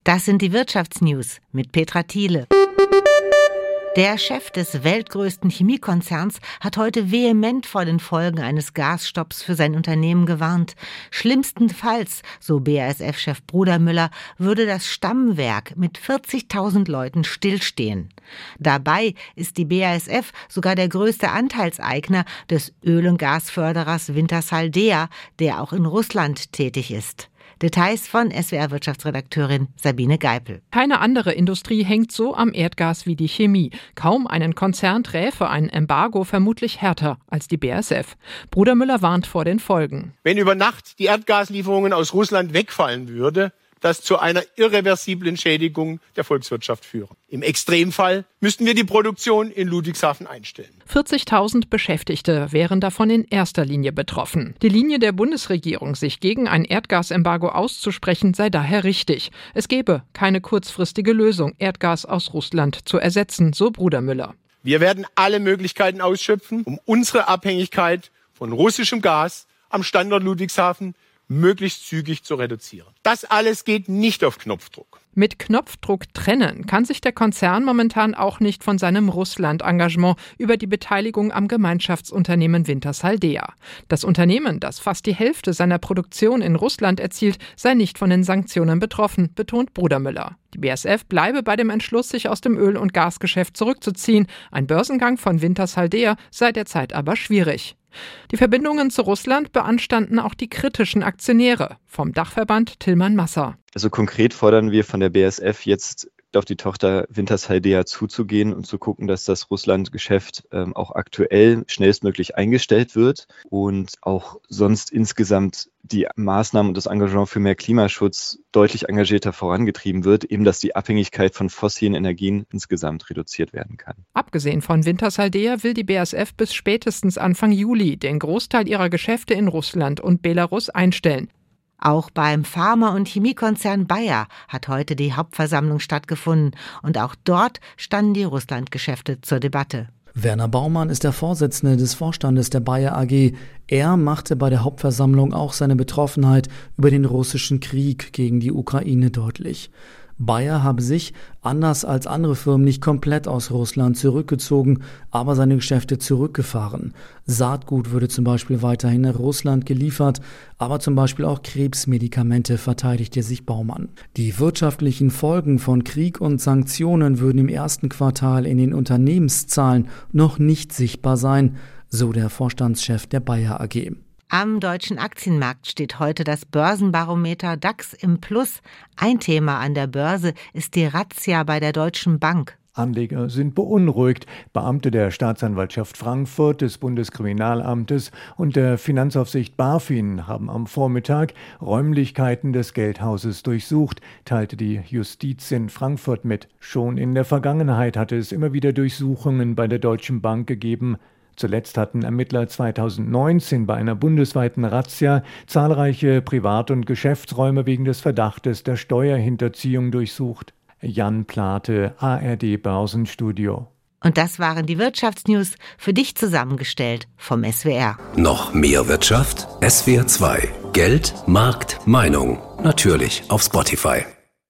Das sind die Wirtschaftsnews mit Petra Thiele. Der Chef des weltgrößten Chemiekonzerns hat heute vehement vor den Folgen eines Gasstopps für sein Unternehmen gewarnt. Schlimmstenfalls, so BASF-Chef Brudermüller, würde das Stammwerk mit 40.000 Leuten stillstehen. Dabei ist die BASF sogar der größte Anteilseigner des Öl- und Gasförderers Wintershall Dea, der auch in Russland tätig ist. Details von SWR-Wirtschaftsredakteurin Sabine Geipel. Keine andere Industrie hängt so am Erdgas wie die Chemie. Kaum einen Konzern träfe ein Embargo vermutlich härter als die BASF. Brudermüller warnt vor den Folgen. Wenn über Nacht die Erdgaslieferungen aus Russland wegfallen würde, das zu einer irreversiblen Schädigung der Volkswirtschaft führen. Im Extremfall müssten wir die Produktion in Ludwigshafen einstellen. 40.000 Beschäftigte wären davon in erster Linie betroffen. Die Linie der Bundesregierung, sich gegen ein Erdgasembargo auszusprechen, sei daher richtig. Es gebe keine kurzfristige Lösung, Erdgas aus Russland zu ersetzen, so Brudermüller. Wir werden alle Möglichkeiten ausschöpfen, um unsere Abhängigkeit von russischem Gas am Standort Ludwigshafen möglichst zügig zu reduzieren. Das alles geht nicht auf Knopfdruck. Mit Knopfdruck trennen kann sich der Konzern momentan auch nicht von seinem Russland-Engagement über die Beteiligung am Gemeinschaftsunternehmen Wintershall Dea. Das Unternehmen, das fast die Hälfte seiner Produktion in Russland erzielt, sei nicht von den Sanktionen betroffen, betont Brudermüller. Die BASF bleibe bei dem Entschluss, sich aus dem Öl- und Gasgeschäft zurückzuziehen. Ein Börsengang von Wintershall Dea sei derzeit aber schwierig. Die Verbindungen zu Russland beanstanden auch die kritischen Aktionäre, vom Dachverband Tillmann Masser. Also konkret fordern wir von der BASF jetzt auf die Tochter Wintershall Dea zuzugehen und zu gucken, dass das Russland-Geschäft auch aktuell schnellstmöglich eingestellt wird und auch sonst insgesamt die Maßnahmen und das Engagement für mehr Klimaschutz deutlich engagierter vorangetrieben wird, eben dass die Abhängigkeit von fossilen Energien insgesamt reduziert werden kann. Abgesehen von Wintershall Dea will die BASF bis spätestens Anfang Juli den Großteil ihrer Geschäfte in Russland und Belarus einstellen. Auch beim Pharma- und Chemiekonzern Bayer hat heute die Hauptversammlung stattgefunden und auch dort standen die Russlandgeschäfte zur Debatte. Werner Baumann ist der Vorsitzende des Vorstandes der Bayer AG. Er machte bei der Hauptversammlung auch seine Betroffenheit über den russischen Krieg gegen die Ukraine deutlich. Bayer habe sich, anders als andere Firmen, nicht komplett aus Russland zurückgezogen, aber seine Geschäfte zurückgefahren. Saatgut würde zum Beispiel weiterhin nach Russland geliefert, aber zum Beispiel auch Krebsmedikamente, verteidigte sich Baumann. Die wirtschaftlichen Folgen von Krieg und Sanktionen würden im ersten Quartal in den Unternehmenszahlen noch nicht sichtbar sein, so der Vorstandschef der Bayer AG. Am deutschen Aktienmarkt steht heute das Börsenbarometer DAX im Plus. Ein Thema an der Börse ist die Razzia bei der Deutschen Bank. Anleger sind beunruhigt. Beamte der Staatsanwaltschaft Frankfurt, des Bundeskriminalamtes und der Finanzaufsicht BaFin haben am Vormittag Räumlichkeiten des Geldhauses durchsucht, teilte die Justiz in Frankfurt mit. Schon in der Vergangenheit hatte es immer wieder Durchsuchungen bei der Deutschen Bank gegeben. Zuletzt hatten Ermittler 2019 bei einer bundesweiten Razzia zahlreiche Privat- und Geschäftsräume wegen des Verdachtes der Steuerhinterziehung durchsucht. Jan Plate, ARD Börsenstudio. Und das waren die Wirtschaftsnews, für dich zusammengestellt vom SWR. Noch mehr Wirtschaft? SWR 2. Geld, Markt, Meinung. Natürlich auf Spotify.